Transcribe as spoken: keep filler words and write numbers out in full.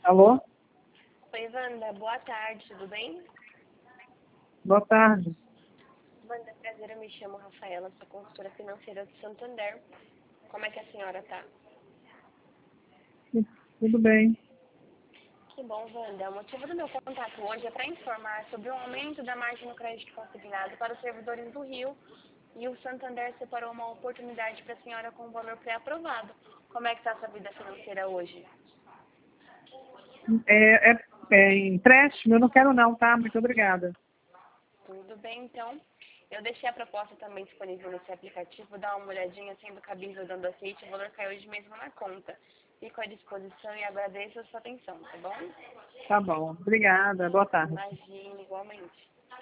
Alô? Oi, Wanda. Boa tarde, tudo bem? Boa tarde. Wanda, prazer, eu me chamo Rafaela, sou consultora financeira do Santander. Como é que a senhora tá? Tudo bem. Que bom, Wanda. O motivo do meu contato hoje é para informar sobre o aumento da margem no crédito consignado para os servidores do Rio e o Santander separou uma oportunidade para a senhora com um valor pré-aprovado. Como é que está a sua vida financeira hoje? É, é, é empréstimo? Eu não quero não, tá? Muito obrigada. Tudo bem, então. Eu deixei a proposta também disponível nesse aplicativo. Dá uma olhadinha, sendo cabível, dando aceite. O valor caiu hoje mesmo na conta. Fico à disposição e agradeço a sua atenção, tá bom? Tá bom. Obrigada. Boa tarde. Imagine, igualmente.